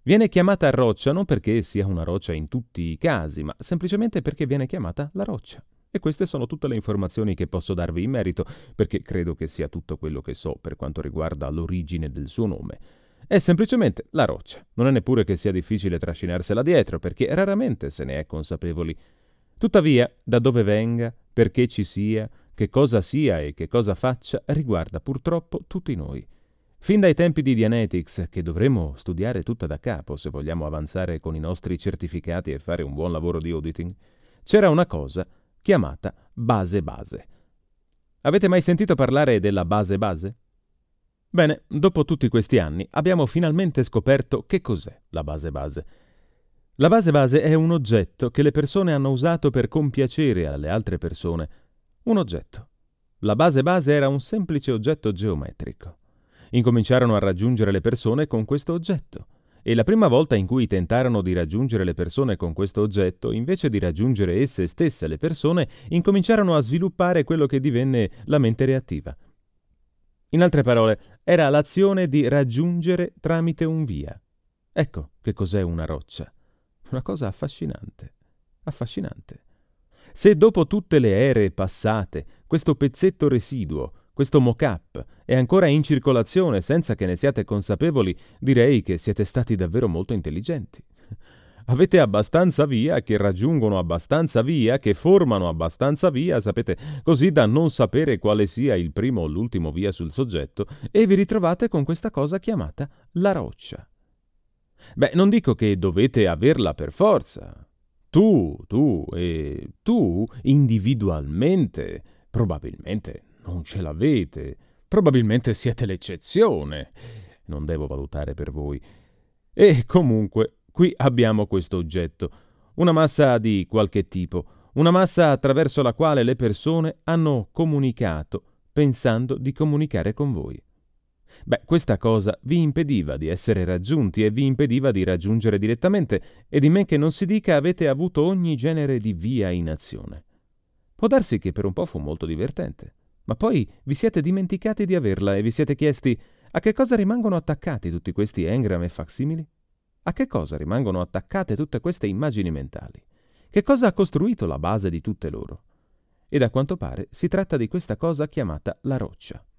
Viene chiamata roccia non perché sia una roccia in tutti i casi, ma semplicemente perché viene chiamata la roccia. E queste sono tutte le informazioni che posso darvi in merito, perché credo che sia tutto quello che so per quanto riguarda l'origine del suo nome. È semplicemente la roccia. Non è neppure che sia difficile trascinarsela dietro, perché raramente se ne è consapevoli. Tuttavia, da dove venga, perché ci sia, che cosa sia e che cosa faccia, riguarda purtroppo tutti noi. Fin dai tempi di Dianetics, che dovremo studiare tutta da capo se vogliamo avanzare con i nostri certificati e fare un buon lavoro di auditing, c'era una cosa chiamata base base. Avete mai sentito parlare della base base? Bene, dopo tutti questi anni abbiamo finalmente scoperto che cos'è la base base. La base base è un oggetto che le persone hanno usato per compiacere alle altre persone. Un oggetto. La base base era un semplice oggetto geometrico. Incominciarono a raggiungere le persone con questo oggetto. E la prima volta in cui tentarono di raggiungere le persone con questo oggetto, invece di raggiungere esse stesse le persone, incominciarono a sviluppare quello che divenne la mente reattiva. In altre parole, era l'azione di raggiungere tramite un via. Ecco che cos'è una roccia. Una cosa affascinante. Affascinante. Se dopo tutte le ere passate, questo pezzetto residuo, questo mock-up, è ancora in circolazione senza che ne siate consapevoli, direi che siete stati davvero molto intelligenti. Avete abbastanza via, che raggiungono abbastanza via, che formano abbastanza via, sapete, così da non sapere quale sia il primo o l'ultimo via sul soggetto, e vi ritrovate con questa cosa chiamata la roccia. Beh, non dico che dovete averla per forza. Tu individualmente, probabilmente non ce l'avete. Probabilmente siete l'eccezione. Non devo valutare per voi. E comunque, qui abbiamo questo oggetto, una massa di qualche tipo, una massa attraverso la quale le persone hanno comunicato pensando di comunicare con voi. Beh, questa cosa vi impediva di essere raggiunti e vi impediva di raggiungere direttamente, e di men che non si dica avete avuto ogni genere di via in azione. Può darsi che per un po' fu molto divertente, ma poi vi siete dimenticati di averla e vi siete chiesti a che cosa rimangono attaccati tutti questi engram e facsimili? A che cosa rimangono attaccate tutte queste immagini mentali? Che cosa ha costruito la base di tutte loro? Ed a quanto pare si tratta di questa cosa chiamata la roccia.